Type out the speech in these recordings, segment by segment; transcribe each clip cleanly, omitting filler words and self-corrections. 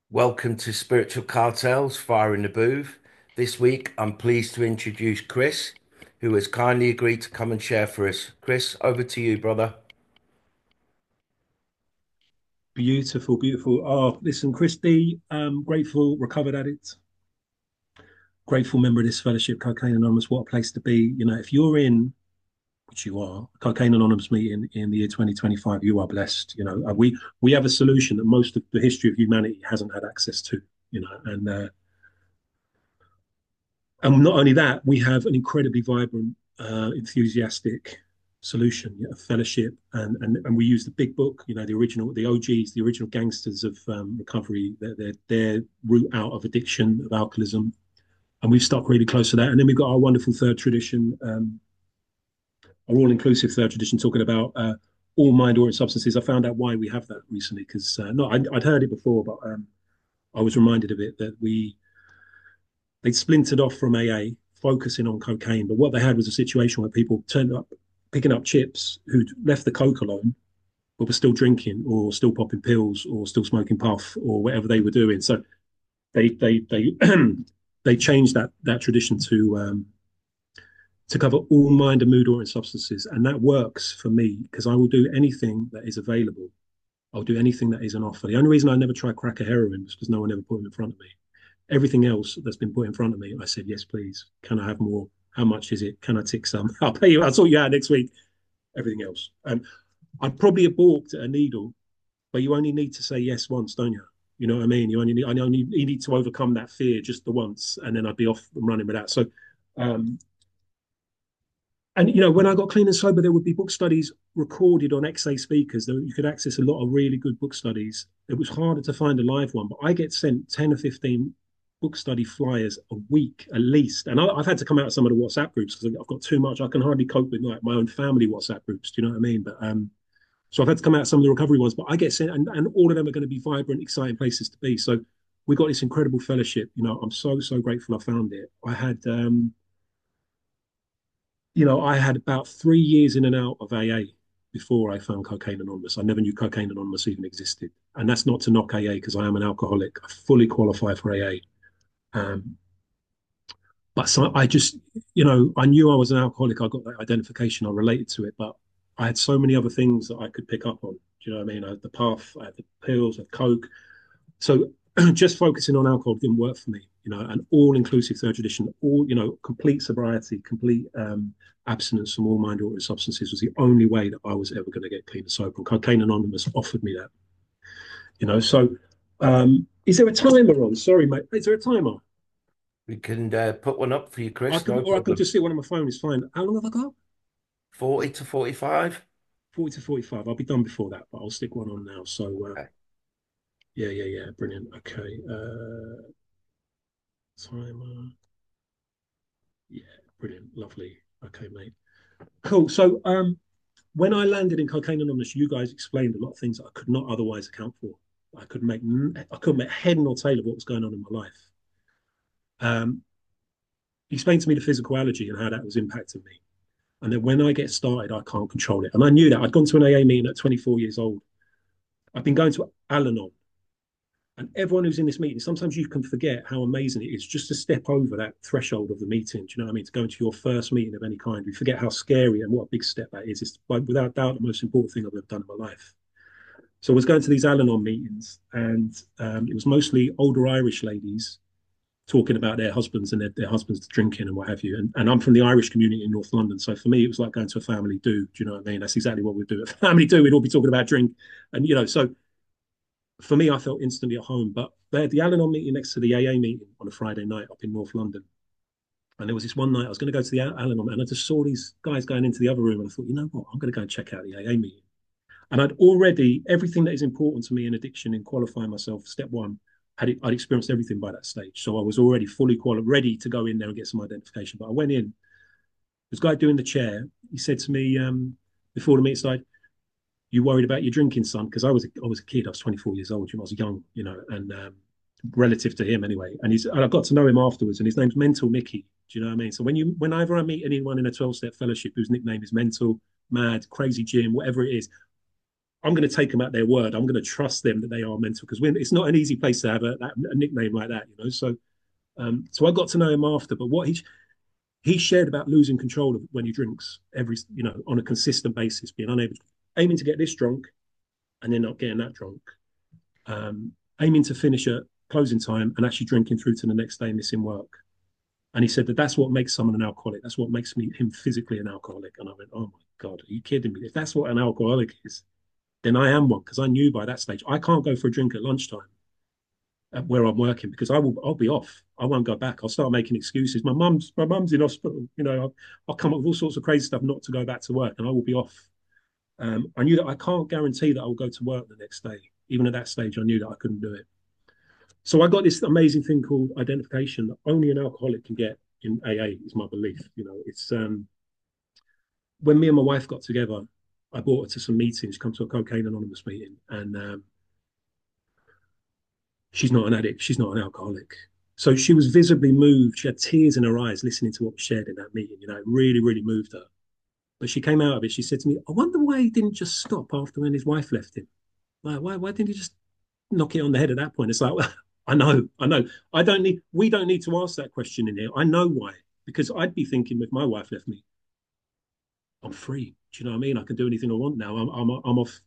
Welcome to Spiritual Cartels, Fire in the Booth. This week, I'm pleased to introduce Chris, who has kindly agreed to come and share for us. Chris, over to you, brother. Beautiful, beautiful. Oh, listen, Christy, grateful, recovered addict, grateful member of this fellowship, Cocaine Anonymous. What a place to be. You know, if you're in, which you are, Cocaine Anonymous meeting in the year 2025, you are blessed. You know, we have a solution that most of the history of humanity hasn't had access to. You know, and not only that, we have an incredibly vibrant, enthusiastic solution, a fellowship, and we use the big book, you know, the original, the OGs, the original gangsters of recovery, their route out of addiction, of alcoholism, and we've stuck really close to that. And then we've got our wonderful third tradition, our all-inclusive third tradition, talking about all mind-altering substances. I found out why we have that recently because no, I'd heard it before, but I was reminded of it that they splintered off from AA, focusing on cocaine. But what they had was a situation where people turned up picking up chips who'd left the coke alone, but were still drinking or still popping pills or still smoking puff or whatever they were doing. So they they changed that tradition to cover all mind and mood altering substances, and that works for me because I will do anything that is available. I'll do anything that is an offer. The only reason I never tried crack or heroin was because no one ever put them in front of me. Everything else that's been put in front of me, I said, yes, please. Can I have more? How much is it? Can I tick some? I'll pay you. I'll sort you out next week. Everything else. I'd probably have balked at a needle, but you only need to say yes once, don't you? You know what I mean? You need to overcome that fear just the once, and then I'd be off and running with that. So, um, and you know, when I got clean and sober, there would be book studies recorded on XA speakers. You could access a lot of really good book studies. It was harder to find a live one, but I get sent 10 or 15 book study flyers a week at least. And I've had to come out of some of the WhatsApp groups because I've got too much. I can hardly cope with like my own family WhatsApp groups. Do you know what I mean? But so I've had to come out of some of the recovery ones, but I get sent, and all of them are going to be vibrant, exciting places to be. So we got this incredible fellowship. You know, I'm so grateful I found it. I had about 3 years in and out of AA before I found Cocaine Anonymous. I never knew Cocaine Anonymous even existed. And that's not to knock AA because I am an alcoholic. I fully qualify for AA. Um, but so I just, I knew I was an alcoholic. I got that identification. I related to it. But I had so many other things that I could pick up on. Do you know what I mean? I had the puff, I had the pills, I had Coke. So just focusing on alcohol didn't work for me, an all-inclusive third tradition, complete sobriety, complete abstinence from all mind-altering substances was the only way that I was ever going to get clean and sober. And Cocaine Anonymous offered me that. So is there a timer on? Sorry, mate. Is there a timer? We can put one up for you, I Chris, can, no or I can problem. just see one on my phone. It's fine. How long have I got? 40 to 45. 40 to 45. I'll be done before that, but I'll stick one on now. So Okay. yeah. Brilliant. Okay. Timer. Yeah, brilliant. Lovely. Okay, mate. Cool. So when I landed in Cocaine Anonymous, you guys explained a lot of things that I could not otherwise account for. I couldn't make head nor tail of what was going on in my life. Um, he explained to me the physical allergy and how that was impacting me. And then when I get started, I can't control it. And I knew that. I'd gone to an AA meeting at 24 years old. I've been going to Al Anon. And everyone who's in this meeting, sometimes you can forget how amazing it is just to step over that threshold of the meeting. Do you know what I mean? To go into your first meeting of any kind. We forget how scary and what a big step that is. It's like, without doubt, the most important thing I've ever done in my life. So I was going to these Al Anon meetings, and it was mostly older Irish ladies talking about their husbands and their husbands drinking and what have you. And I'm from the Irish community in North London. So for me, it was like going to a family do. Do you know what I mean? That's exactly what we'd do. At family do, we'd all be talking about drink. And, so for me, I felt instantly at home. But they had the Al Anon meeting next to the AA meeting on a Friday night up in North London. And there was this one night I was going to go to the Al Anon, and I just saw these guys going into the other room. And I thought, you know what? I'm going to go and check out the AA meeting. And I'd already, everything that is important to me in addiction, in qualifying myself, step one, I'd experienced everything by that stage. So I was already fully qualified, ready to go in there and get some identification. But I went in, this guy doing the chair, he said to me before the meeting started, you worried about your drinking, son? Because I was a kid, I was 24 years old, I was young, and relative to him anyway. And I got to know him afterwards, and his name's Mental Mickey. Do you know what I mean? So whenever I meet anyone in a 12-step fellowship whose nickname is Mental, Mad, Crazy Jim, whatever it is, I'm going to take them at their word. I'm going to trust them that they are mental because it's not an easy place to have a nickname like that, you know. So I got to know him after. But what he shared about losing control of when he drinks on a consistent basis, being unable, aiming to get this drunk and then not getting that drunk, aiming to finish at closing time and actually drinking through to the next day, missing work. And he said that that's what makes someone an alcoholic. That's what makes him physically an alcoholic. And I went, oh my God, are you kidding me? If that's what an alcoholic is, then I am one because I knew by that stage I can't go for a drink at lunchtime where I'm working because I'll be off. I won't go back. I'll start making excuses. My mum's in hospital. I'll come up with all sorts of crazy stuff not to go back to work, and I will be off. I knew that I can't guarantee that I'll go to work the next day. Even at that stage, I knew that I couldn't do it. So I got this amazing thing called identification that only an alcoholic can get in AA. Is my belief. It's when me and my wife got together, I brought her to some meetings, come to a Cocaine Anonymous meeting, and she's not an addict, she's not an alcoholic. So she was visibly moved. She had tears in her eyes listening to what was shared in that meeting. It really, really moved her. But she came out of it. She said to me, I wonder why he didn't just stop after when his wife left him. Like, why didn't he just knock it on the head at that point? It's like, well, I know. We don't need to ask that question in here. I know why. Because I'd be thinking if my wife left me, I'm free. Do you know what I mean? I can do anything I want now. I'm off.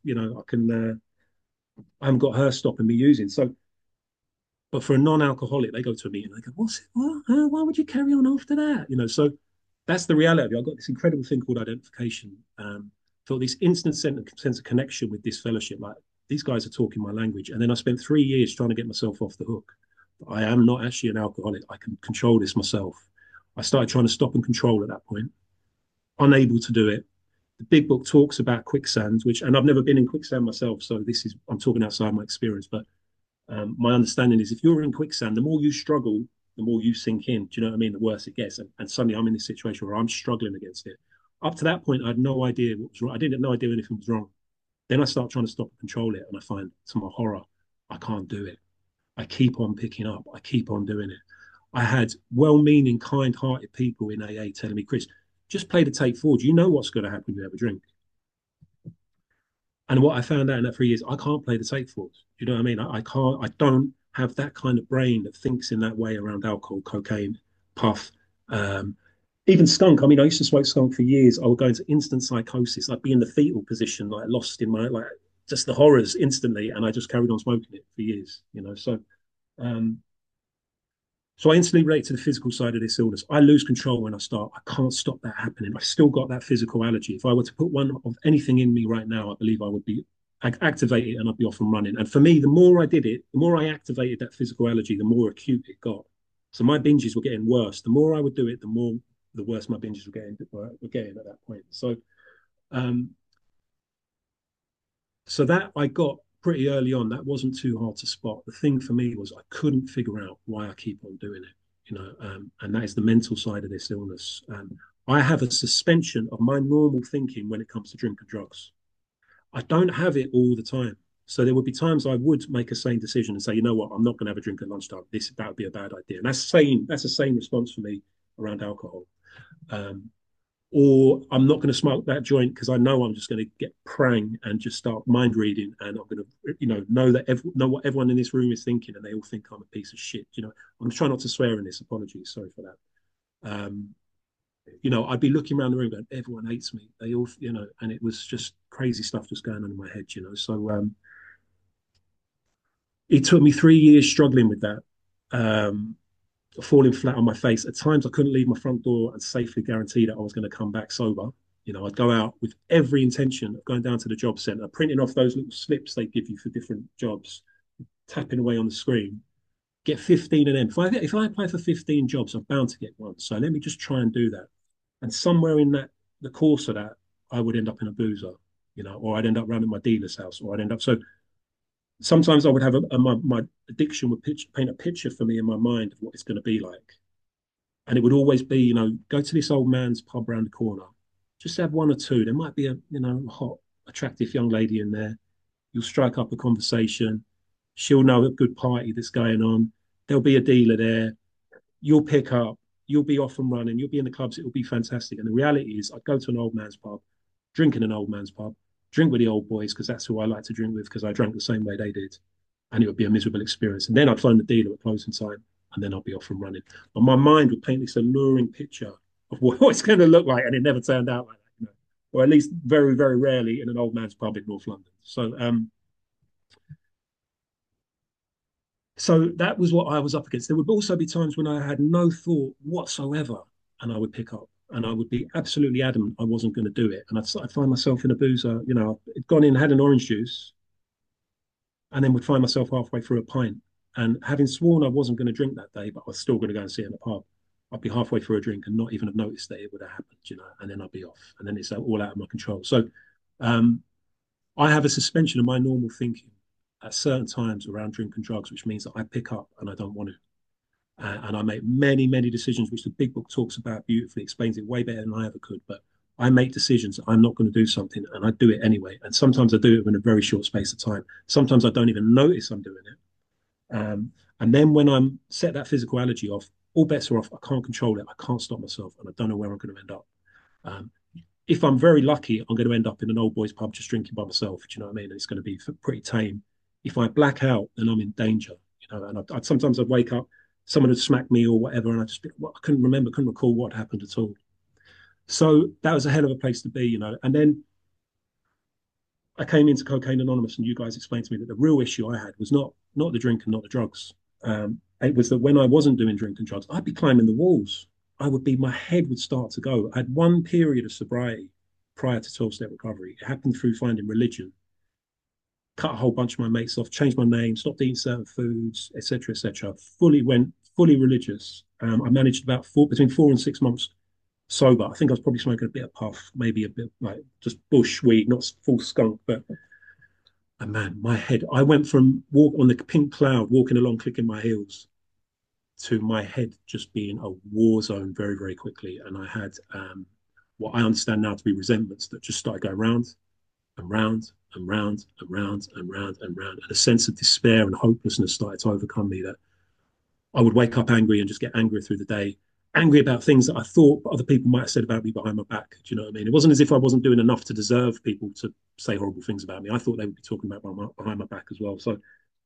I haven't got her stopping me using. So, but for a non-alcoholic, they go to a meeting. They go, "What's it? What? Why would you carry on after that?" So that's the reality. I've got this incredible thing called identification. Felt this instant sense of connection with this fellowship. Like these guys are talking my language. And then I spent 3 years trying to get myself off the hook. I am not actually an alcoholic. I can control this myself. I started trying to stop and control at that point. Unable to do it. The big book talks about quicksands, and I've never been in quicksand myself, so I'm talking outside my experience. But my understanding is if you're in quicksand, the more you struggle, the more you sink in. Do you know what I mean? The worse it gets. And suddenly I'm in this situation where I'm struggling against it. Up to that point, I had no idea what was wrong. I didn't have no idea anything was wrong. Then I start trying to stop and control it, and I find, to my horror, I can't do it. I keep on picking up. I keep on doing it. I had well-meaning, kind-hearted people in AA telling me, Chris, just play the tape forward. You know what's going to happen when you have a drink. And what I found out in that 3 years, I can't play the tape forward. You know what I mean? I can't. I don't have that kind of brain that thinks in that way around alcohol, cocaine, puff, even skunk. I mean, I used to smoke skunk for years. I would go into instant psychosis. I'd be in the fetal position, like lost in my just the horrors instantly, and I just carried on smoking it for years. Um, so I instantly relate to the physical side of this illness. I lose control when I start. I can't stop that happening. I've still got that physical allergy. If I were to put one of anything in me right now, I believe I would be activated and I'd be off and running. And for me, the more I did it, the more I activated that physical allergy, the more acute it got. So my binges were getting worse. The more I would do it, the worse my binges were getting at that point. Um, so that I got pretty early on. That wasn't too hard to spot. The thing for me was I couldn't figure out why I keep on doing it, and that is the mental side of this illness. I have a suspension of my normal thinking when it comes to drink and drugs. I don't have it all the time. So there would be times I would make a sane decision and say, you know what, I'm not going to have a drink at lunchtime. That would be a bad idea. And that's sane. That's a sane response for me around alcohol. Um, or I'm not going to smoke that joint because I know I'm just going to get prang and just start mind reading, and I'm going to, know what everyone in this room is thinking, and they all think I'm a piece of shit. I'm trying not to swear in this. Apologies, sorry for that. I'd be looking around the room going, everyone hates me. They all, and it was just crazy stuff just going on in my head. So it took me 3 years struggling with that. Falling flat on my face. At times, I couldn't leave my front door and safely guarantee that I was going to come back sober. I'd go out with every intention of going down to the job centre, printing off those little slips they give you for different jobs, tapping away on the screen, get 15 of them. If I apply for 15 jobs, I'm bound to get one. So let me just try and do that. And somewhere in the course of that, I would end up in a boozer, or I'd end up running my dealer's house, or I'd end up. So sometimes I would have my addiction would paint a picture for me in my mind of what it's going to be like. And it would always be, go to this old man's pub around the corner, just have one or two. There might be a, hot, attractive young lady in there. You'll strike up a conversation. She'll know a good party that's going on. There'll be a dealer there. You'll pick up. You'll be off and running. You'll be in the clubs. It'll be fantastic. And the reality is, I'd go to an old man's pub, drink in an old man's pub, drink with the old boys because that's who I like to drink with because I drank the same way they did, and it would be a miserable experience. And then I'd phone the dealer at closing time, and then I'd be off and running. But my mind would paint this alluring picture of what it's going to look like, and it never turned out like that, or at least very, very rarely in an old man's pub in North London. So that was what I was up against. There would also be times when I had no thought whatsoever, and I would pick up, and I would be absolutely adamant I wasn't going to do it. And I'd find myself in a boozer, I'd gone in, had an orange juice, and then would find myself halfway through a pint. And having sworn I wasn't going to drink that day, but I was still going to go and sit in the pub, I'd be halfway through a drink and not even have noticed that it would have happened, and then I'd be off. And then it's all out of my control. So um, I have a suspension of my normal thinking at certain times around drink and drugs, which means that I pick up and I don't want to. And I make many, many decisions, which the big book talks about beautifully, explains it way better than I ever could. But I make decisions that I'm not going to do something, and I do it anyway. And sometimes I do it in a very short space of time. Sometimes I don't even notice I'm doing it. And then when I'm set that physical allergy off, all bets are off. I can't control it. I can't stop myself, and I don't know where I'm going to end up. Um, if I'm very lucky, I'm going to end up in an old boys pub just drinking by myself. Do you know what I mean? And it's going to be pretty tame. If I black out, then I'm in danger. And sometimes I'd wake up, someone had smacked me or whatever, and I just well, I couldn't remember, couldn't recall what happened at all. So that was a hell of a place to be. And then I came into Cocaine Anonymous, and you guys explained to me that the real issue I had was not the drink and not the drugs. It was that when I wasn't doing drink and drugs, I'd be climbing the walls. My head would start to go. I had one period of sobriety prior to 12-step recovery. It happened through finding religion, cut a whole bunch of my mates off, changed my name, stopped eating certain foods, etc., etc. Went fully religious. I managed about between 4 and 6 months sober. I think I was probably smoking a bit of puff, maybe a bit like just bush weed, not full skunk, but and man, my head. I went from walk on the pink cloud, walking along, clicking my heels, to my head just being a war zone very, very quickly. And I had what I understand now to be resentments that just started going round and round and round and round and round and round. And a sense of despair and hopelessness started to overcome me that I would wake up angry and just get angrier through the day, angry about things that I thought other people might have said about me behind my back. Do you know what I mean? It wasn't as if I wasn't doing enough to deserve people to say horrible things about me. I thought they would be talking about behind my back as well. So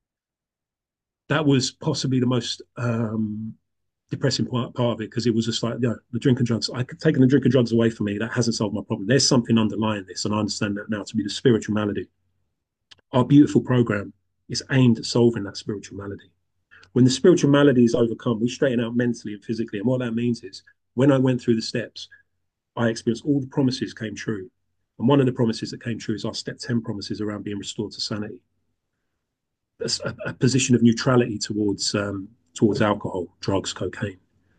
that was possibly the most depressing part of it because it was just like, the drink and drugs. I could taking the drink and drugs away from me. That hasn't solved my problem. There's something underlying this, and I understand that now to be the spiritual malady. Our beautiful program is aimed at solving that spiritual malady. When the spiritual malady is overcome, we straighten out mentally and physically. And what that means is when I went through the steps, I experienced all the promises came true. And one of the promises that came true is our step 10 promises around being restored to sanity. That's a position of neutrality towards alcohol, drugs, cocaine.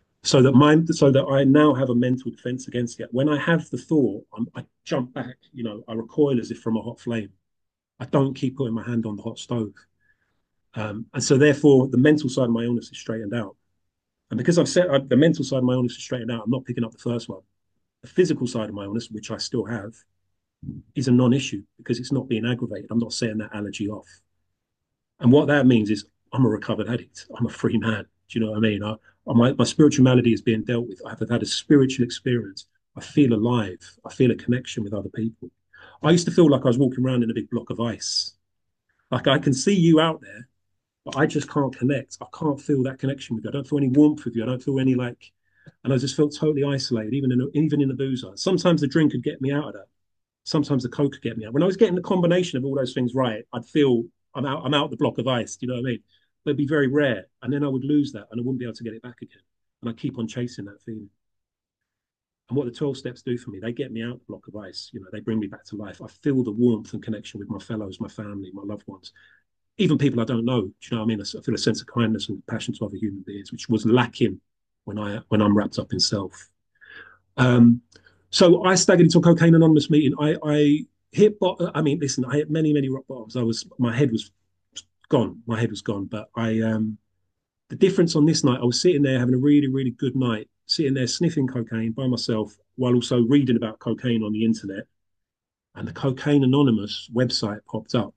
So that I now have a mental defense against it. When I have the thought, I jump back, I recoil as if from a hot flame. I don't keep putting my hand on the hot stove. And so therefore the mental side of my illness is straightened out. And because the mental side of my illness is straightened out, I'm not picking up the first one. The physical side of my illness, which I still have, is a non-issue because it's not being aggravated. I'm not setting that allergy off. And what that means is I'm a recovered addict. I'm a free man. Do you know what I mean? My spiritual malady is being dealt with. I've had a spiritual experience. I feel alive. I feel a connection with other people. I used to feel like I was walking around in a big block of ice. Like I can see you out there, but I just can't connect. I can't feel that connection with you. I don't feel any warmth with you. I don't feel any and I just felt totally isolated, even in the boozer. Sometimes the drink could get me out of that. Sometimes the coke could get me out. When I was getting the combination of all those things right, I'd feel I'm out the block of ice. Do you know what I mean? But it'd be very rare, and then I would lose that, and I wouldn't be able to get it back again. And I keep on chasing that feeling. And what the 12 steps do for me, they get me out the block of ice. They bring me back to life. I feel the warmth and connection with my fellows, my family, my loved ones, even people I don't know. Do you know what I mean? I feel a sense of kindness and compassion to other human beings, which was lacking when I'm wrapped up in self. Um, so I staggered into a Cocaine Anonymous meeting. I hit I mean, listen, I hit many, many rock bottoms. My head was gone. My head was gone. But the difference on this night, I was sitting there having a really, really good night, sitting there sniffing cocaine by myself while also reading about cocaine on the internet. And the Cocaine Anonymous website popped up.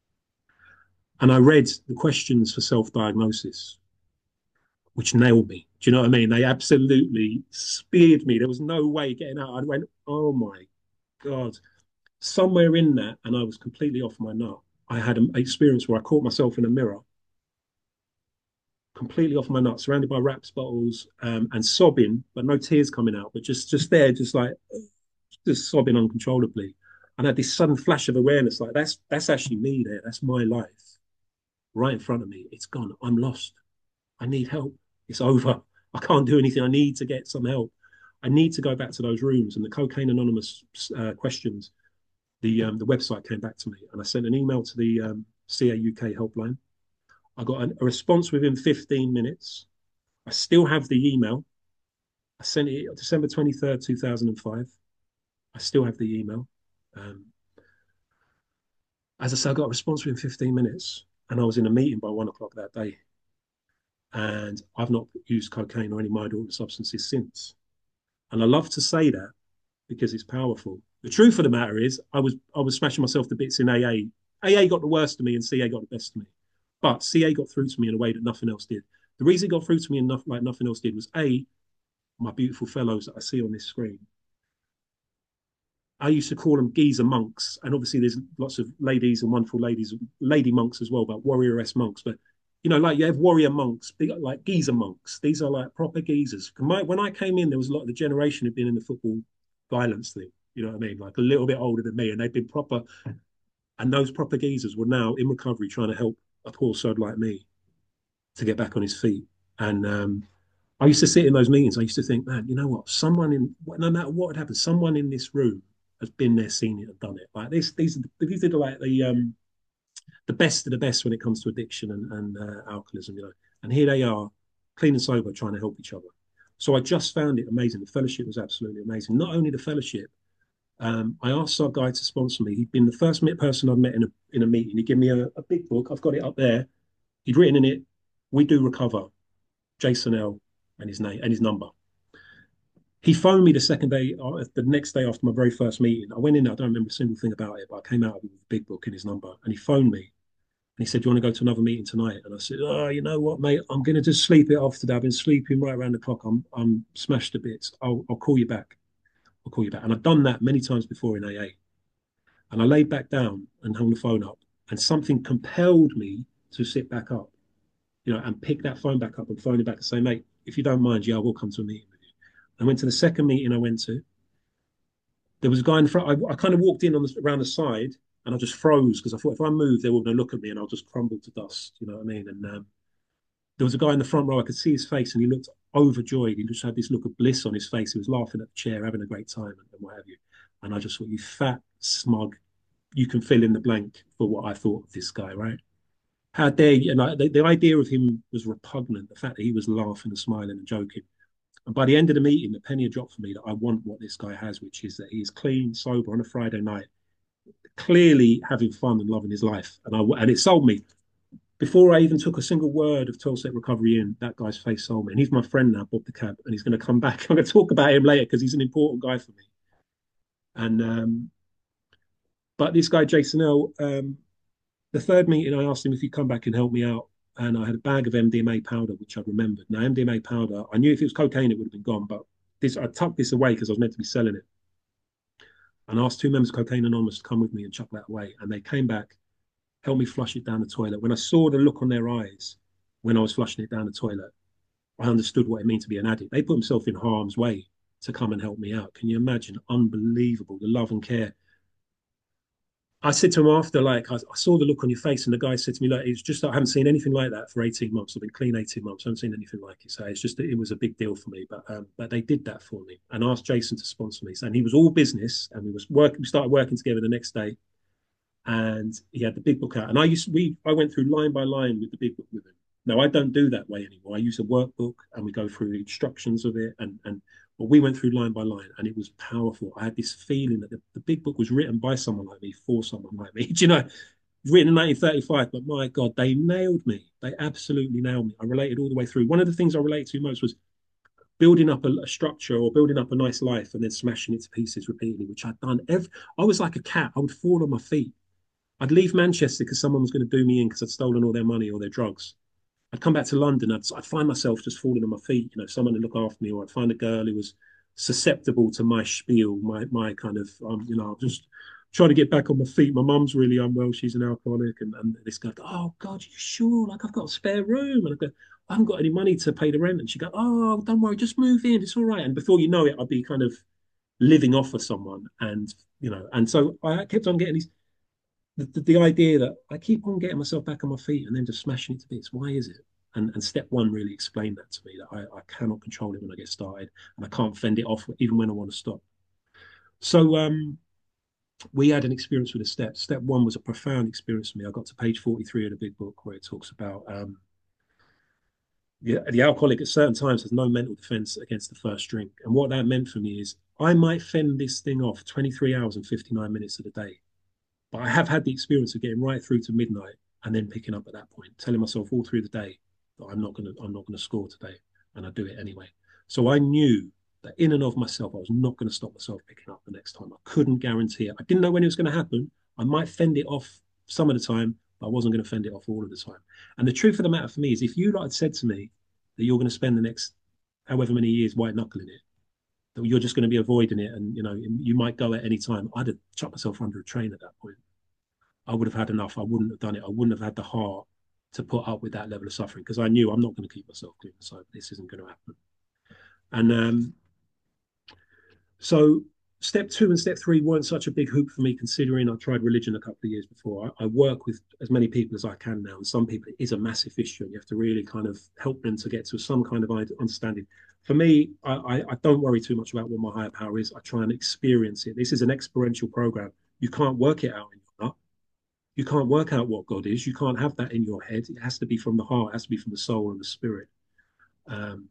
And I read the questions for self-diagnosis, which nailed me. Do you know what I mean? They absolutely speared me. There was no way getting out. I went, oh my God. somewhere in that, and I was completely off my nut. I had an experience where I caught myself in a mirror, completely off my nut, surrounded by wraps bottles, and sobbing, but no tears coming out, but just there, just like just sobbing uncontrollably. And I had this sudden flash of awareness, like that's actually me there. That's my life right in front of me. It's gone. I'm lost. I need help. It's over. I can't do anything. I need to get some help. I need to go back to those rooms. And the Cocaine Anonymous questions, the website came back to me, and I sent an email to the CA UK helpline. I got a response within 15 minutes. I still have the email. I sent it December 23rd, 2005. I still have the email. Um, as I said, I got a response within 15 minutes, and I was in a meeting by 1 o'clock that day. And I've not used cocaine or any mind-altering substances since. And I love to say that because it's powerful. The truth of the matter is, I was smashing myself to bits in AA. AA got the worst of me, and CA got the best of me. But CA got through to me in a way that nothing else did. The reason it got through to me enough like nothing else did was A, my beautiful fellows that I see on this screen. I used to call them geezer monks, and obviously there's lots of ladies and wonderful ladies, lady monks as well, but warrioress monks. But like you have warrior monks, like geezer monks. These are like proper geezers. When I came in, there was a lot of the generation had been in the football violence thing. You know what I mean? Like a little bit older than me, and they'd been proper. And those proper geezers were now in recovery, trying to help a poor sod like me to get back on his feet. And I used to sit in those meetings. I used to think, man, you know what? No matter what had happened, someone in this room has been there, seen it, and done it. Like these are like the best of the best when it comes to addiction and alcoholism, And here they are, clean and sober, trying to help each other. So I just found it amazing. The fellowship was absolutely amazing. Not only the fellowship, I asked our guy to sponsor me. He'd been the first person I'd met in a meeting. He gave me a big book. I've got it up there. He'd written in it, "We do recover." Jason L. and his name and his number. He phoned me the next day after my very first meeting. I went in there, I don't remember a single thing about it, but I came out with a big book and his number. And he phoned me and he said, "Do you want to go to another meeting tonight?" And I said, "Oh, you know what, mate? I'm going to just sleep it off today. I've been sleeping right around the clock. I'm smashed to bits. I'll call you back. I'll call you back." And I've done that many times before in AA. And I laid back down and hung the phone up. And something compelled me to sit back up, and pick that phone back up and phone it back and say, "Mate, if you don't mind, yeah, I will come to a meeting with you." I went to the second meeting I went to. There was a guy in front. I kind of walked in around the side and I just froze because I thought if I move, they were going to look at me and I'll just crumble to dust. You know what I mean? And there was a guy in the front row. I could see his face and he looked overjoyed. He just had this look of bliss on his face. He was laughing at the chair, having a great time and what have you. And I just thought, you fat smug, you can fill in the blank for what I thought of this guy, right? How dare you? And the idea of him was repugnant. The fact that he was laughing and smiling and joking. And by the end of the meeting, the penny had dropped for me that I want what this guy has, which is that he's clean, sober on a Friday night, clearly having fun and loving his life. And it sold me. Before I even took a single word of 12 step recovery in, that guy's face sold me. And he's my friend now, Bob the Cab, and he's going to come back. I'm going to talk about him later because he's an important guy for me. And but this guy, Jason L, the third meeting, I asked him if he'd come back and help me out. And I had a bag of MDMA powder, which I remembered. Now, MDMA powder, I knew if it was cocaine, it would have been gone, but I tucked this away because I was meant to be selling it. And I asked two members of Cocaine Anonymous to come with me and chuck that away. And they came back, helped me flush it down the toilet. When I saw the look on their eyes when I was flushing it down the toilet, I understood what it meant to be an addict. They put themselves in harm's way to come and help me out. Can you imagine? Unbelievable, the love and care. I said to him after, like, I saw the look on your face, and the guy said to me, like, it's just, I haven't seen anything like that for 18 months. I've been clean 18 months. I haven't seen anything like it. So it's just, it was a big deal for me. But they did that for me and asked Jason to sponsor me. And he was all business, and we started working together the next day. And he had the big book out. And I went through line by line with the big book with him. Now, I don't do that way anymore. I use a workbook and we go through the instructions of it. But we went through line by line and it was powerful. I had this feeling that the big book was written by someone like me for someone like me. Do you know, written in 1935, but my God, they nailed me. They absolutely nailed me. I related all the way through. One of the things I related to most was building up a structure or building up a nice life and then smashing it to pieces repeatedly, which I'd done. I was like a cat. I would fall on my feet. I'd leave Manchester because someone was going to do me in because I'd stolen all their money or their drugs. I'd come back to London. I'd find myself just falling on my feet, someone to look after me, or I'd find a girl who was susceptible to my spiel, my kind of, just trying to get back on my feet. My mum's really unwell. She's an alcoholic. And this guy, oh, God, you sure? Like, I've got a spare room. And I go, I haven't got any money to pay the rent. And she go, oh, don't worry, just move in. It's all right. And before you know it, I'll be kind of living off of someone. And so I kept on getting the idea that I keep on getting myself back on my feet and then just smashing it to bits. Why is it? And step one really explained that to me, that I cannot control it when I get started, and I can't fend it off even when I want to stop. So we had an experience with the steps. Step one was a profound experience for me. I got to page 43 of the big book where it talks about the alcoholic at certain times has no mental defense against the first drink. And what that meant for me is I might fend this thing off 23 hours and 59 minutes of the day. But I have had the experience of getting right through to midnight and then picking up at that point, telling myself all through the day that I'm not gonna score today. And I do it anyway. So I knew that in and of myself, I was not going to stop myself picking up the next time. I couldn't guarantee it. I didn't know when it was going to happen. I might fend it off some of the time, but I wasn't going to fend it off all of the time. And the truth of the matter for me is, if you had said to me that you're going to spend the next however many years white knuckling it, that you're just going to be avoiding it, and you might go at any time, I'd have chucked myself under a train at that point. I would have had enough. I wouldn't have done it. I wouldn't have had the heart to put up with that level of suffering, because I knew I'm not going to keep myself clean. So this isn't going to happen. And so step two and step three weren't such a big hoop for me, considering I tried religion a couple of years before. I work with as many people as I can now, and some people it is a massive issue, and you have to really kind of help them to get to some kind of understanding. For me, I don't worry too much about what my higher power is. I try and experience it. This is an experiential program. You can't work it out in your nut. You can't work out what God is. You can't have that in your head. It has to be from the heart. It has to be from the soul and the spirit. Um,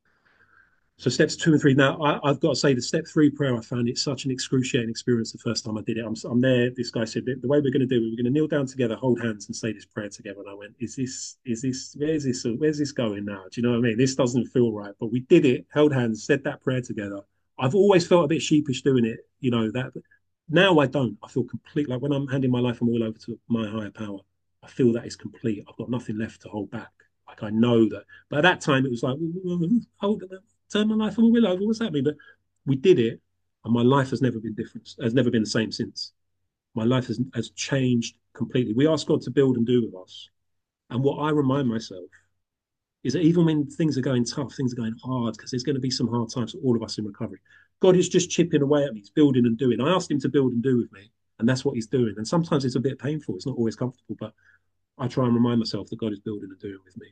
So steps two and three. Now, I've got to say, the step three prayer, I found it such an excruciating experience the first time I did it. I'm there. This guy said, the way we're going to do it, we're going to kneel down together, hold hands, and say this prayer together. And I went, where's this going now? Do you know what I mean? This doesn't feel right. But we did it, held hands, said that prayer together. I've always felt a bit sheepish doing it, that. Now I don't. I feel complete. Like when I'm handing my life, I'm all over to my higher power. I feel that is complete. I've got nothing left to hold back. Like I know that. But at that time, it was like, hold it, turn my life on a wheel over. What's that mean? But we did it, and my life has never been different. Has never been the same since. My life has changed completely. We ask God to build and do with us, and what I remind myself is that even when things are going tough, things are going hard, because there's going to be some hard times for all of us in recovery. God is just chipping away at me. He's building and doing. I asked him to build and do with me, and that's what he's doing. And sometimes it's a bit painful. It's not always comfortable, but I try and remind myself that God is building and doing with me.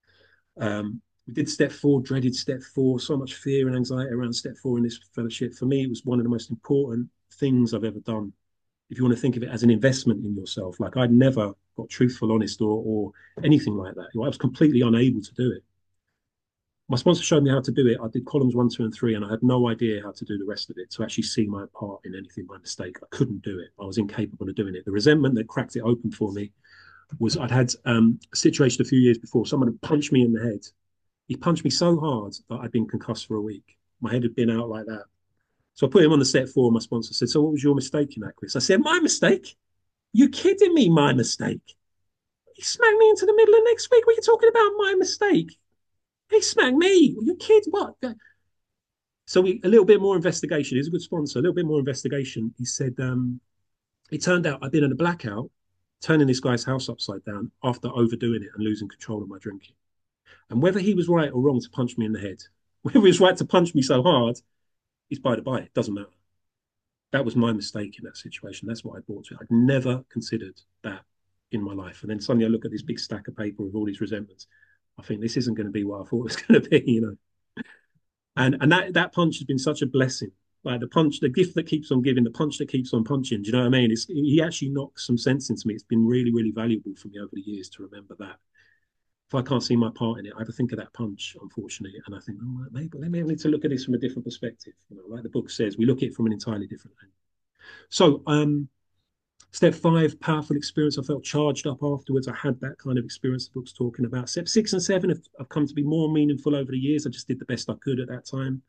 We did step four, dreaded step four, so much fear and anxiety around step four in this fellowship. For me, it was one of the most important things I've ever done. If you want to think of it as an investment in yourself, like I'd never got truthful, honest, or anything like that. I was completely unable to do it. My sponsor showed me how to do it. I did columns one, two, and three, and I had no idea how to do the rest of it, to actually see my part in anything, my mistake. I couldn't do it. I was incapable of doing it. The resentment that cracked it open for me was I'd had a situation a few years before. Someone had punched me in the head. He punched me so hard that I'd been concussed for a week. My head had been out like that. So I put him on the step four. My sponsor said, "So what was your mistake in that, Chris?" I said, "My mistake? You kidding me? My mistake? He smacked me into the middle of next week. What are you talking about? My mistake? He smacked me. You kid? What?" So a little bit more investigation. He's a good sponsor. A little bit more investigation. He said, it turned out I'd been in a blackout, turning this guy's house upside down after overdoing it and losing control of my drinking. And whether he was right or wrong to punch me in the head, whether he was right to punch me so hard, is by the by. It doesn't matter. That was my mistake in that situation. That's what I brought to it. I'd never considered that in my life. And then suddenly I look at this big stack of paper with all these resentments. I think this isn't going to be what I thought it was going to be. And that punch has been such a blessing. Like the punch, the gift that keeps on giving, the punch that keeps on punching. Do you know what I mean? He actually knocked some sense into me. It's been really, really valuable for me over the years to remember that. If I can't see my part in it, I ever think of that punch, unfortunately, and I think, oh, maybe I need to look at this from a different perspective. Like the book says, we look at it from an entirely different angle. So, step five, powerful experience. I felt charged up afterwards. I had that kind of experience the book's talking about. Step six and seven have come to be more meaningful over the years. I just did the best I could at that time.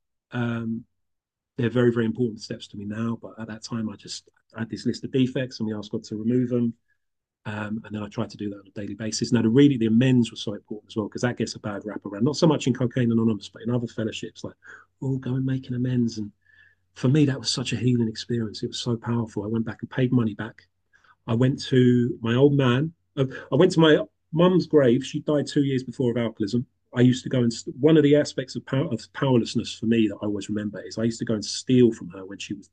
They're very, very important steps to me now, but at that time, I had this list of defects, and we asked God to remove them. And then I tried to do that on a daily basis. Now, the amends was so important as well, because that gets a bad rap around. Not so much in Cocaine Anonymous, but in other fellowships, like, oh, go and make an amends. And For me, that was such a healing experience. It was so powerful. I went back and paid money back. I went to my old man. I went to my mum's grave. She died 2 years before of alcoholism. I used to go and one of the aspects of powerlessness for me that I always remember is I used to go and steal from her when she was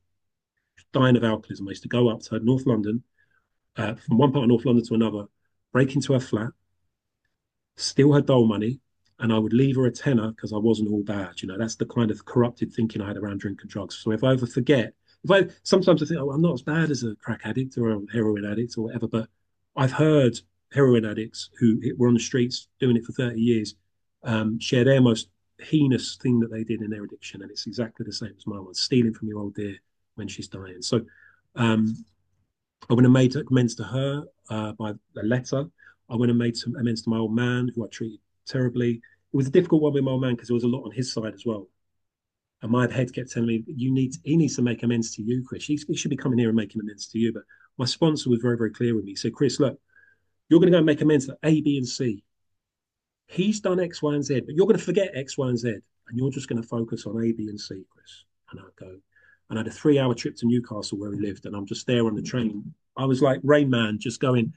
dying of alcoholism. I used to go up to her North London, from one part of North London to another, break into her flat, steal her dole money, and I would leave her a tenner because I wasn't all bad. That's the kind of corrupted thinking I had around drink and drugs. So if I ever forget, if I sometimes I think, oh, I'm not as bad as a crack addict or a heroin addict or whatever, but I've heard heroin addicts who were on the streets doing it for 30 years share their most heinous thing that they did in their addiction, and it's exactly the same as my one, stealing from your old dear when she's dying. So um, I went and made amends to her by a letter. I went and made some amends to my old man, who I treated terribly. It was a difficult one with my old man because there was a lot on his side as well. And my head kept telling me, he needs to make amends to you, Chris. He should be coming here and making amends to you. But my sponsor was very, very clear with me. He said, Chris, look, you're going to go and make amends to A, B, and C. He's done X, Y, and Z, but you're going to forget X, Y, and Z. And you're just going to focus on A, B, and C, Chris. And I'd go. And I had a 3 hour trip to Newcastle where he lived. And I'm just there on the train. I was like Rain Man, just going,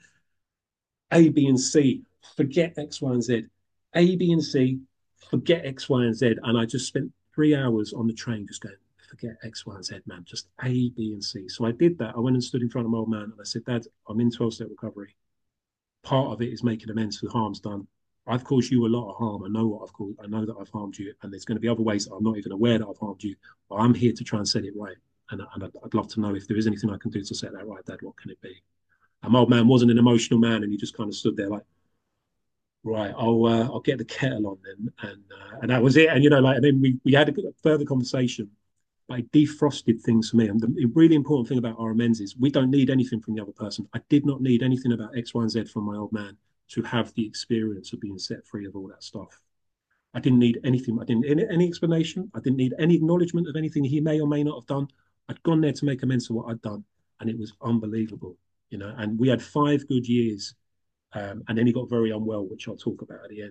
A, B, and C, forget X, Y, and Z. A, B, and C, forget X, Y, and Z. And I just spent 3 hours on the train just going, forget X, Y, and Z, man. Just A, B, and C. So I did that. I went and stood in front of my old man and I said, Dad, I'm in 12-step recovery. Part of it is making amends for the harms done. I've caused you a lot of harm. I know what I've caused. I know that I've harmed you. And there's going to be other ways that I'm not even aware that I've harmed you. But I'm here to try and set it right. And I'd love to know if there is anything I can do to set that right, Dad. What can it be? And my old man wasn't an emotional man, and he just kind of stood there like, right, I'll get the kettle on then, and that was it. And and then we had a further conversation, but it defrosted things for me. And the really important thing about our amends is we don't need anything from the other person. I did not need anything about X, Y, and Z from my old man to have the experience of being set free of all that stuff. I didn't need anything. I didn't need any explanation. I didn't need any acknowledgement of anything he may or may not have done. I'd gone there to make amends for what I'd done, and it was unbelievable. And we had 5 good years, and then he got very unwell, which I'll talk about at the end.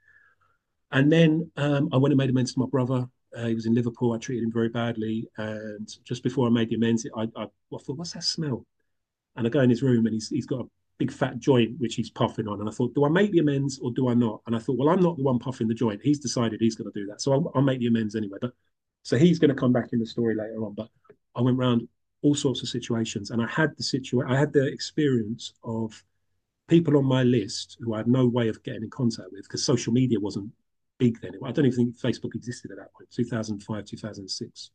And then I went and made amends to my brother. He was in Liverpool. I treated him very badly. And just before I made the amends, I thought, what's that smell? And I go in his room and he's got a big fat joint, which he's puffing on. And I thought, do I make the amends or do I not? And I thought, well, I'm not the one puffing the joint. He's decided he's going to do that. So I'll make the amends anyway. But so he's going to come back in the story later on. But I went around all sorts of situations and I had the experience of people on my list who I had no way of getting in contact with because social media wasn't big then. I don't even think Facebook existed at that point, 2005, 2006.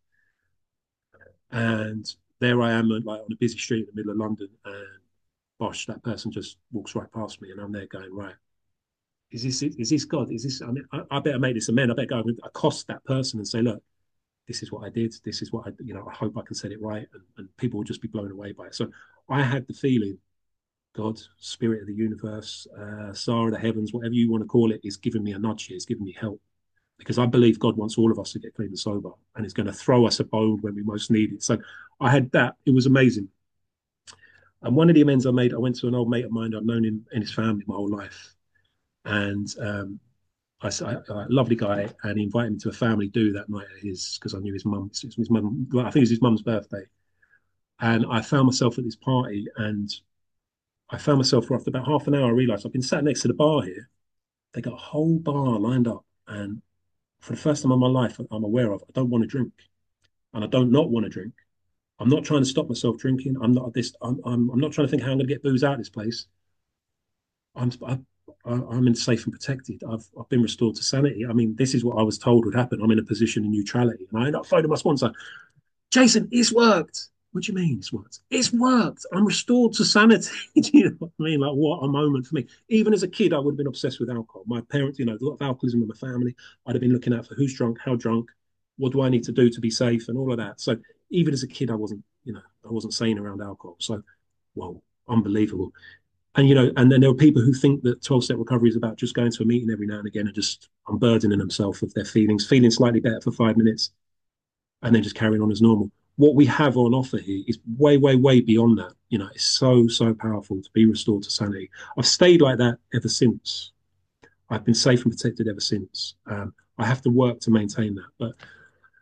And there I am, like on a busy street in the middle of London, and bosh, that person just walks right past me, and I'm there going, right, is this God? Is this? I mean, I better make this amend. I better go and accost that person and say, look, this is what I did. This is what I hope I can set it right, and people will just be blown away by it. So I had the feeling God, spirit of the universe, star of the heavens, whatever you want to call it, is giving me a nudge here, is giving me help. Because I believe God wants all of us to get clean and sober and is going to throw us a bone when we most need it. So I had that. It was amazing. And one of the amends I made, I went to an old mate of mine. I've known him and his family my whole life. And lovely guy. And he invited me to a family do that night at his, because I knew his mum. His mum, I think it was his mum's birthday. And I found myself at this party and I found myself after about half an hour, I realized I've been sat next to the bar here. They got a whole bar lined up. And for the first time in my life, I'm aware of, I don't want to drink. And I don't not want to drink. I'm not trying to stop myself drinking. I'm not trying to think how I'm going to get booze out of this place. I'm, I, I'm in safe and protected. I've been restored to sanity. I mean, this is what I was told would happen. I'm in a position of neutrality. And I end up phoning my sponsor, Jason, it's worked. What do you mean it's worked? It's worked. I'm restored to sanity. Do you know what I mean? Like, what a moment for me. Even as a kid, I would have been obsessed with alcohol. My parents, a lot of alcoholism in my family. I'd have been looking out for who's drunk, how drunk, what do I need to do to be safe, and all of that. So even as a kid, I wasn't sane around alcohol. So, whoa, unbelievable. And then there are people who think that 12-step recovery is about just going to a meeting every now and again and just unburdening themselves of their feelings, feeling slightly better for 5 minutes, and then just carrying on as normal. What we have on offer here is way, way, way beyond that. It's so, so powerful to be restored to sanity. I've stayed like that ever since. I've been safe and protected ever since. I have to work to maintain that. But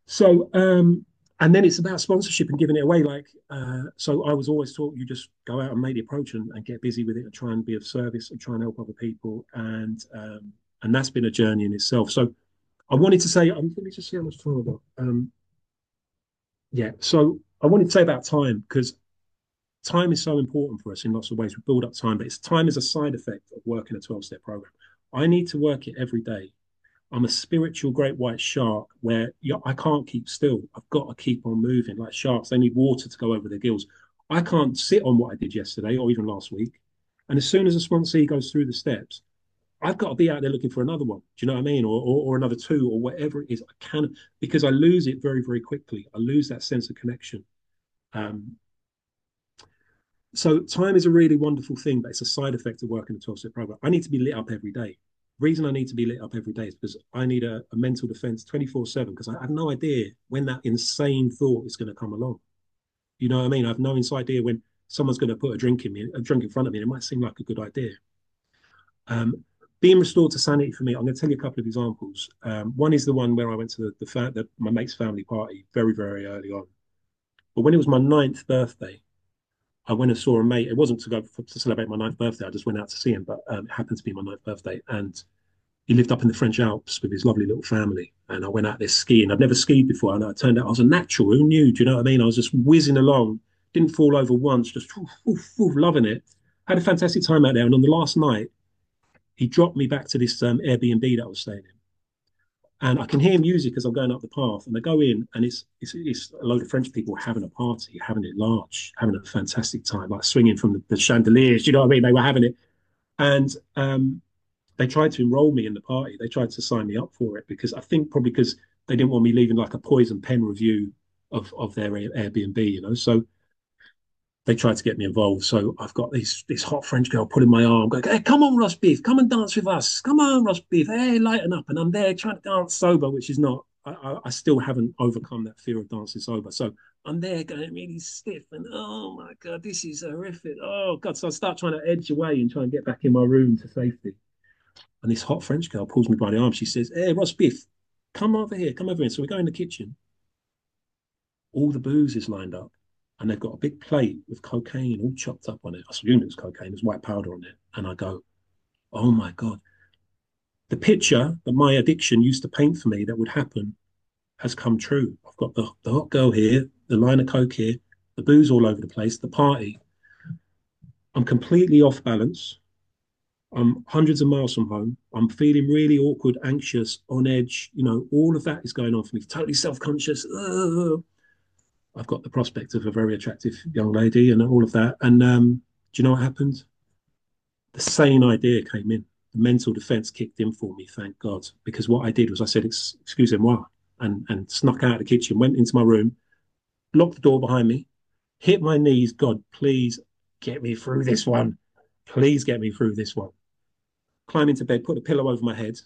So, and then it's about sponsorship and giving it away. So I was always taught you just go out and make the approach and get busy with it and try and be of service and try and help other people. And that's been a journey in itself. So I wanted to say, let me just see how much time I've got. Yeah. So I wanted to say about time because time is so important for us in lots of ways. We build up time, but it's time is a side effect of working a 12-step program. I need to work it every day. I'm a spiritual great white shark where I can't keep still. I've got to keep on moving. Like sharks, they need water to go over their gills. I can't sit on what I did yesterday or even last week. And as soon as a sponsee goes through the steps, I've got to be out there looking for another one. Do you know what I mean? Or another two or whatever it is. I can because I lose it very, very quickly. I lose that sense of connection. Um, so time is a really wonderful thing, but it's a side effect of working a 12-step program. I need to be lit up every day. Reason I need to be lit up every day is because I need a mental defense 24/7 because I have no idea when that insane thought is going to come along. You know what I mean? I have no inside idea when someone's going to put a drink in front of me. And it might seem like a good idea. Um, Being restored to sanity for me, I'm going to tell you a couple of examples. One is the one where I went to my mate's family party very, very early on. But when it was my ninth birthday, I went and saw a mate. It wasn't to celebrate my ninth birthday. I just went out to see him, but it happened to be my ninth birthday. And he lived up in the French Alps with his lovely little family. And I went out there skiing. I'd never skied before. And it turned out I was a natural. Who knew? Do you know what I mean? I was just whizzing along, didn't fall over once, just loving it. Had a fantastic time out there. And on the last night, he dropped me back to this Airbnb that I was staying in. And I can hear music as I'm going up the path. And I go in, and it's a load of French people having a party, having it large, having a fantastic time, like swinging from the chandeliers. You know what I mean? They were having it. And they tried to enroll me in the party. They tried to sign me up for it because I think probably because they didn't want me leaving like a poison pen review of their Airbnb, you know. So they tried to get me involved. So I've got this hot French girl pulling my arm, going, "Hey, come on, Ross Beef, come and dance with us. Come on, Ross Beef. Hey, lighten up." And I'm there trying to dance sober, which is not. I still haven't overcome that fear of dancing sober. So I'm there going really stiff, and oh my god, this is horrific. Oh god, so I start trying to edge away and try and get back in my room to safety. And this hot French girl pulls me by the arm. She says, "Hey, Ross Beef, come over here, come over here." So we go in the kitchen. All the booze is lined up, and they've got a big plate with cocaine all chopped up on it. I assume it was cocaine, there's white powder on it. And I go, oh my God. The picture that my addiction used to paint for me that would happen has come true. I've got the hot girl here, the line of coke here, the booze all over the place, the party. I'm completely off balance. I'm hundreds of miles from home. I'm feeling really awkward, anxious, on edge. You know, all of that is going on for me. Totally self-conscious. I've got the prospect of a very attractive young lady and all of that. And do you know what happened? The sane idea came in. The mental defense kicked in for me, thank God. Because what I did was I said, excusez-moi, and snuck out of the kitchen, went into my room, locked the door behind me, hit my knees. God, please get me through this one. Please get me through this one. Climb into bed, put a pillow over my head.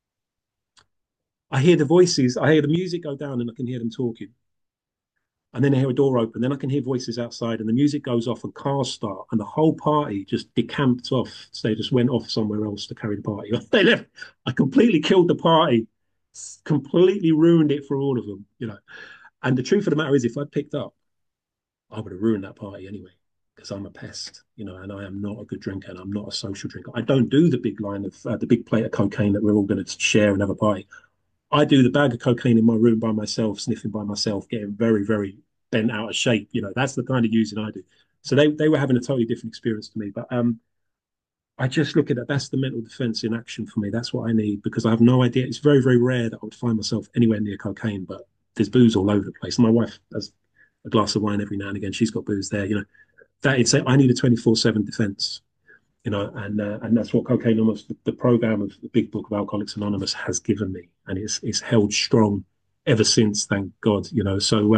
I hear the voices, I hear the music go down, and I can hear them talking. And then I hear a door open. Then I can hear voices outside, and the music goes off, and cars start, and the whole party just decamped off. So they just went off somewhere else to carry the party. They left. I completely killed the party, completely ruined it for all of them. You know. And the truth of the matter is, if I'd picked up, I would have ruined that party anyway, because I'm a pest. You know, and I am not a good drinker, and I'm not a social drinker. I don't do the big line of the big plate of cocaine that we're all going to share and have a party. I do the bag of cocaine in my room by myself, sniffing by myself, getting very, very bent out of shape. You know, that's the kind of using I do. So they were having a totally different experience to me. But I just look at that. That's the mental defense in action for me. That's what I need because I have no idea. It's very, very rare that I would find myself anywhere near cocaine, but there's booze all over the place. My wife has a glass of wine every now and again. She's got booze there. You know, that it's I need a 24/7 defense. You know, and that's what Cocaine Anonymous, the program of the Big Book of Alcoholics Anonymous, has given me, and it's held strong ever since. Thank God, you know. So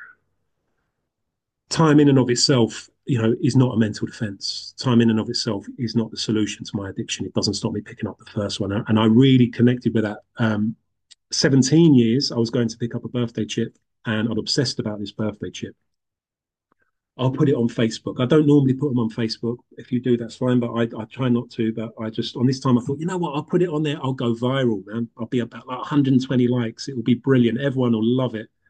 time in and of itself, you know, is not a mental defense. Time in and of itself is not the solution to my addiction. It doesn't stop me picking up the first one, and I really connected with that. 17 years, I was going to pick up a birthday chip, and I'm obsessed about this birthday chip. I'll put it on Facebook. I don't normally put them on Facebook. If you do, that's fine, but I try not to. But I just, on this time, I thought, you know what? I'll put it on there. I'll go viral, man. I'll be about like 120 likes. It will be brilliant. Everyone will love it.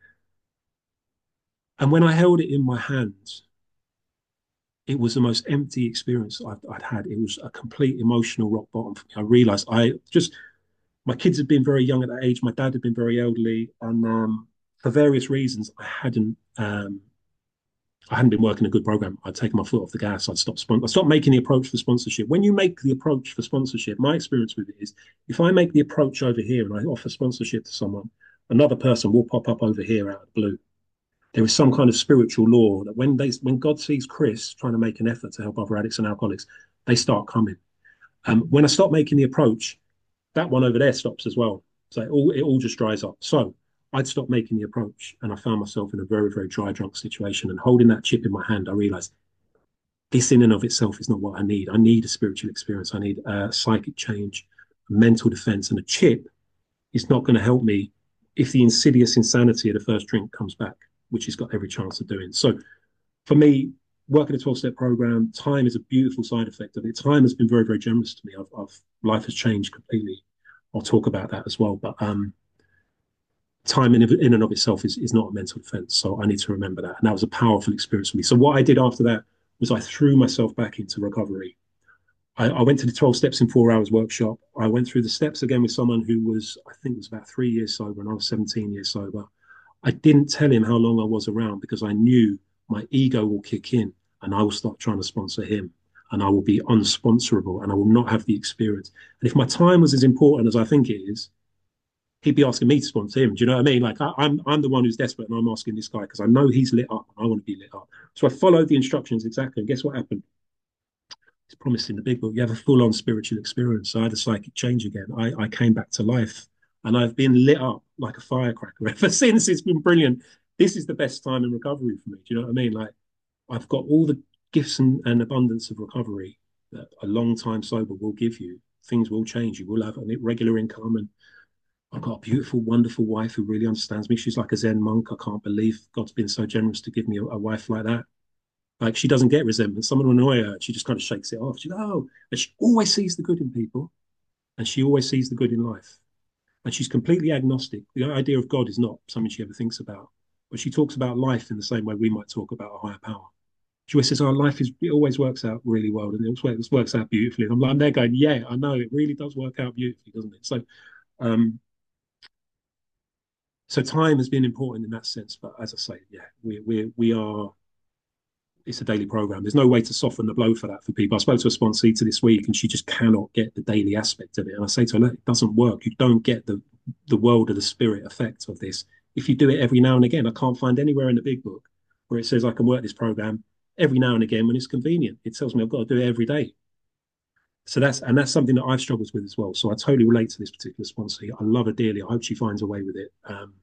And when I held it in my hands, it was the most empty experience I'd had. It was a complete emotional rock bottom for me. I realized my kids had been very young at that age. My dad had been very elderly. And for various reasons, I hadn't been working a good program. I'd taken my foot off the gas. I stopped making the approach for sponsorship. When you make the approach for sponsorship, my experience with it is if I make the approach over here and I offer sponsorship to someone, another person will pop up over here out of the blue. There is some kind of spiritual law that when God sees Chris trying to make an effort to help other addicts and alcoholics, they start coming. When I stop making the approach, that one over there stops as well. So it all just dries up. So I'd stopped making the approach and I found myself in a very, very dry drunk situation. And holding that chip in my hand, I realized this in and of itself is not what I need. I need a spiritual experience. I need a psychic change, a mental defense, and a chip is not going to help me if the insidious insanity of the first drink comes back, which he's got every chance of doing. So for me, working a 12-step program, time is a beautiful side effect of it. Time has been very, very generous to me. Life has changed completely. I'll talk about that as well. But time in and of itself is not a mental defense. So I need to remember that. And that was a powerful experience for me. So what I did after that was I threw myself back into recovery. I went to the 12 Steps in 4 Hours workshop. I went through the steps again with someone who was, I think, was about 3 years sober, and I was 17 years sober. I didn't tell him how long I was around because I knew my ego will kick in and I will start trying to sponsor him and I will be unsponsorable and I will not have the experience. And if my time was as important as I think it is, he'd be asking me to sponsor him. Do you know what I mean? Like I'm the one who's desperate and I'm asking this guy because I know he's lit up and I want to be lit up. So I followed the instructions exactly. And guess what happened? It's promised in the big book. You have a full-on spiritual experience. So I had a psychic change again. I came back to life and I've been lit up like a firecracker ever since. It's been brilliant. This is the best time in recovery for me. Do you know what I mean? Like I've got all the gifts and abundance of recovery that a long time sober will give you. Things will change. You will have a regular income, and I've got a beautiful, wonderful wife who really understands me. She's like a Zen monk. I can't believe God's been so generous to give me a wife like that. Like she doesn't get resentment. Someone will annoy her. She just kind of shakes it off. She goes, oh, and she always sees the good in people, and she always sees the good in life. And she's completely agnostic. The idea of God is not something she ever thinks about, but she talks about life in the same way we might talk about a higher power. She always says, "Our life is it always works out really well, and it works out beautifully." And I'm there going, "Yeah, I know it really does work out beautifully, doesn't it?" Um, so time has been important in that sense. But as I say, yeah, we are. It's a daily program. There's no way to soften the blow for that for people. I spoke to a sponsor this week, and she just cannot get the daily aspect of it. And I say to her, "Look, it doesn't work. You don't get the world of the spirit effect of this. If you do it every now and again, I can't find anywhere in the big book where it says I can work this program every now and again when it's convenient. It tells me I've got to do it every day. So that's something that I've struggled with as well. So I totally relate to this particular sponsor. I love her dearly. I hope she finds a way with it.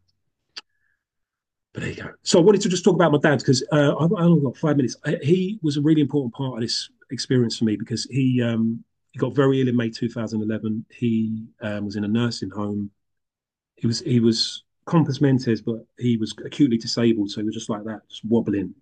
But there you go. So I wanted to just talk about my dad because I've only got 5 minutes. He was a really important part of this experience for me because he got very ill in May 2011. He was in a nursing home. He was compos mentis, but he was acutely disabled, so he was just like that, just wobbling,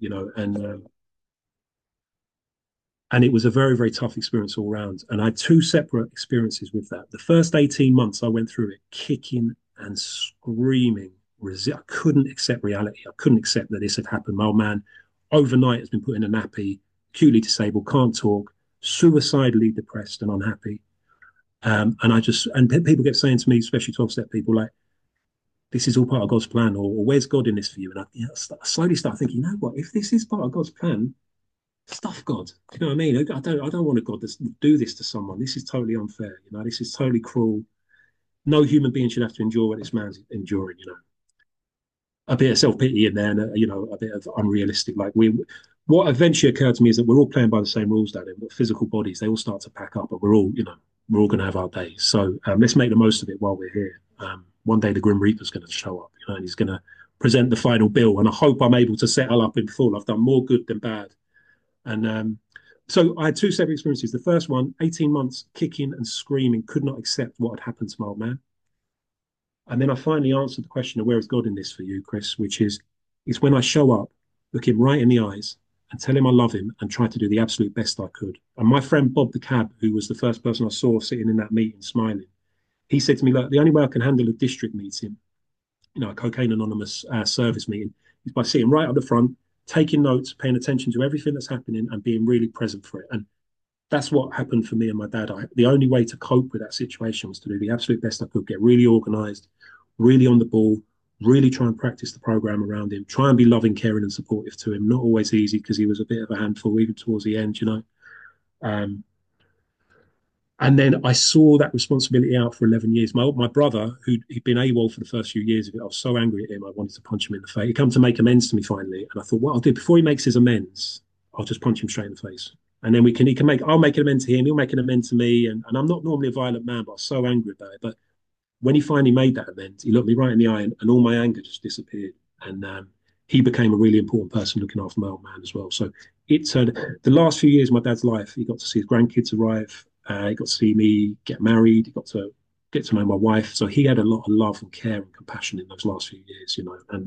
and it was a very, very tough experience all round. And I had two separate experiences with that. The first 18 months I went through it kicking and screaming. I couldn't accept reality. I couldn't accept that this had happened. My old man overnight has been put in a nappy, acutely disabled, can't talk, suicidally depressed and unhappy. And people kept saying to me, especially 12-step people, like, this is all part of God's plan, or where's God in this for you? And I slowly start thinking, you know what, if this is part of God's plan, stuff God. Do you know what I mean? I don't want a God to do this to someone. This is totally unfair. This is totally cruel. No human being should have to endure what this man's enduring. A bit of self pity in there, and a bit of unrealistic. Like what eventually occurred to me is that we're all playing by the same rules, Dad. But physical bodies, they all start to pack up, but we're all going to have our days. So let's make the most of it while we're here. One day the Grim Reaper's going to show up, and he's going to present the final bill. And I hope I'm able to settle up in full. I've done more good than bad. And so I had two separate experiences. The first one, 18 months kicking and screaming, could not accept what had happened to my old man. And then I finally answered the question of where is God in this for you, Chris, which is it's when I show up, look him right in the eyes and tell him I love him and try to do the absolute best I could. And my friend Bob the Cab, who was the first person I saw sitting in that meeting smiling, he said to me, look, the only way I can handle a district meeting, a Cocaine Anonymous service meeting, is by sitting right up the front, taking notes, paying attention to everything that's happening, and being really present for it. And that's what happened for me and my dad. The only way to cope with that situation was to do the absolute best I could, get really organized, really on the ball, really try and practice the program around him, try and be loving, caring, and supportive to him. Not always easy because he was a bit of a handful, even towards the end, you know. Um, and then I saw that responsibility out for 11 years. My brother, he'd been AWOL for the first few years of it, I was so angry at him, I wanted to punch him in the face. He come to make amends to me finally. And I thought, what I'll do before he makes his amends, I'll just punch him straight in the face. And then he can make, I'll make an amend to him, he'll make an amend to me. And I'm not normally a violent man, but I was so angry about it. But when he finally made that amends, he looked me right in the eye and all my anger just disappeared. And he became a really important person looking after my old man as well. So it turned the last few years of my dad's life, he got to see his grandkids arrive. He got to see me get married. He got to get to know my wife. So he had a lot of love and care and compassion in those last few years, you know. And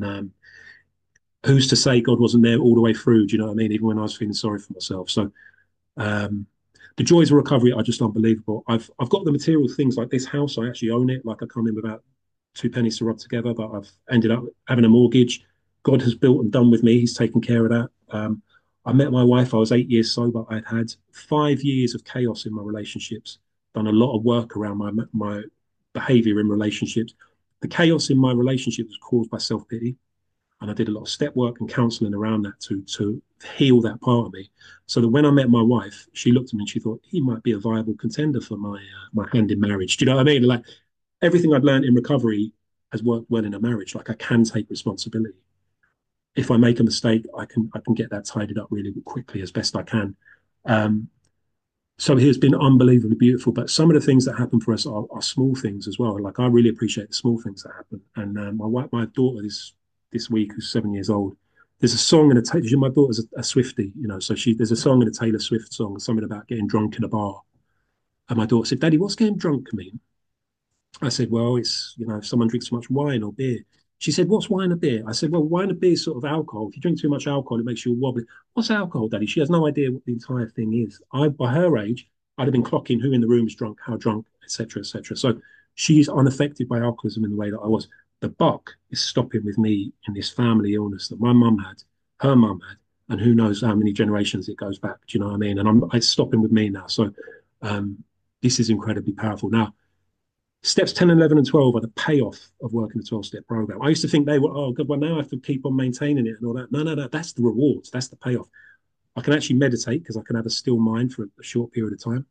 who's to say God wasn't there all the way through? Do you know what I mean? Even when I was feeling sorry for myself. So um, the joys of recovery are just unbelievable. I've got the material things like this house. I actually own it. Like I come in without two pennies to rub together, but I've ended up having a mortgage. God has built and done with me. He's taken care of that. I met my wife. I was 8 years sober. I'd had 5 years of chaos in my relationships. Done a lot of work around my behaviour in relationships. The chaos in my relationship was caused by self pity, and I did a lot of step work and counselling around that to heal that part of me. So that when I met my wife, she looked at me and she thought he might be a viable contender for my hand in marriage. Do you know what I mean? Like everything I'd learned in recovery has worked well in a marriage. Like I can take responsibility. If I make a mistake, I can get that tidied up really quickly as best I can. Um, so it has been unbelievably beautiful. But some of the things that happen for us are small things as well. Like I really appreciate the small things that happen. And my daughter this week, who's 7 years old, there's a song in my daughter's a Swiftie, you know, so there's a song in a Taylor Swift song, something about getting drunk in a bar. And my daughter said, "Daddy, what's getting drunk mean?" I said, "Well, it's, you know, if someone drinks too much wine or beer." She said, "What's wine or beer?" I said, "Well, wine and beer is sort of alcohol. If you drink too much alcohol, it makes you wobbly." "What's alcohol, Daddy?" She has no idea what the entire thing is. By her age, I'd have been clocking who in the room is drunk, how drunk, etc., etc. So she's unaffected by alcoholism in the way that I was. The buck is stopping with me in this family illness that my mum had, her mum had, and who knows how many generations it goes back. Do you know what I mean? And it's stopping with me now. So um, this is incredibly powerful. Now, steps 10, 11, and 12 are the payoff of working the 12-step program. I used to think they were, oh, God, well, now I have to keep on maintaining it and all that. No, no, no. That's the rewards. That's the payoff. I can actually meditate because I can have a still mind for a short period of time.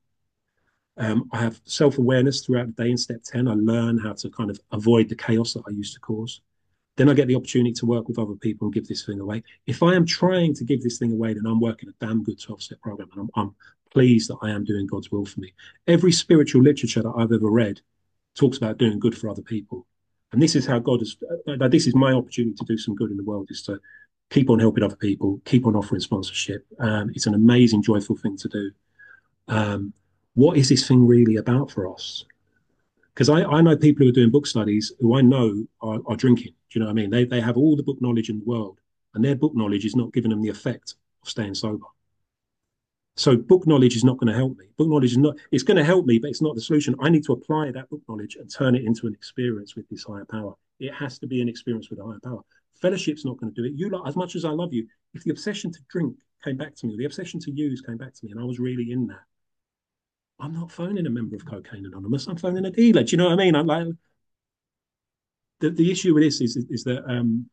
I have self awareness throughout the day in step 10. I learn how to kind of avoid the chaos that I used to cause. Then I get the opportunity to work with other people and give this thing away. If I am trying to give this thing away, then I'm working a damn good 12-step program. And I'm pleased that I am doing God's will for me. Every spiritual literature that I've ever read talks about doing good for other people. And this is how God has, this is my opportunity to do some good in the world, is to keep on helping other people, keep on offering sponsorship. It's an amazing, joyful thing to do. Um, what is this thing really about for us? Because I know people who are doing book studies who I know are drinking. Do you know what I mean? They have all the book knowledge in the world, and their book knowledge is not giving them the effect of staying sober. So book knowledge is not going to help me. Book knowledge is not, it's going to help me, but it's not the solution. I need to apply that book knowledge and turn it into an experience with this higher power. It has to be an experience with a higher power. Fellowship's not going to do it. You lot, as much as I love you, if the obsession to drink came back to me, or the obsession to use came back to me, and I was really in that, I'm not phoning a member of Cocaine Anonymous. I'm phoning a dealer. Do you know what I mean? I'm like, the issue with this is that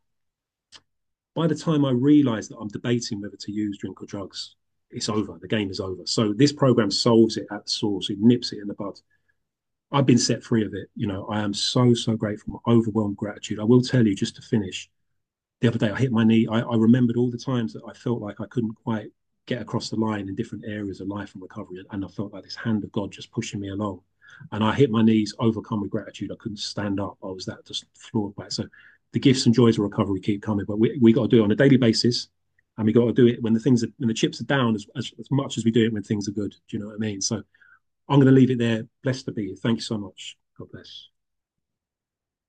by the time I realise that I'm debating whether to use drink or drugs, it's over. The game is over. So this program solves it at the source. It nips it in the bud. I've been set free of it. You know, I am so, so grateful. Overwhelmed gratitude. I will tell you, just to finish, the other day I hit my knee. I remembered all the times that I felt like I couldn't quite get across the line in different areas of life and recovery. And I felt like this hand of God just pushing me along. And I hit my knees, overcome with gratitude. I couldn't stand up. I was that just floored by it. So the gifts and joys of recovery keep coming, but we got to do it on a daily basis. And we got to do it when the chips are down as much as we do it when things are good. Do you know what I mean? So I'm going to leave it there. Blessed to be here. Thank you so much. God bless.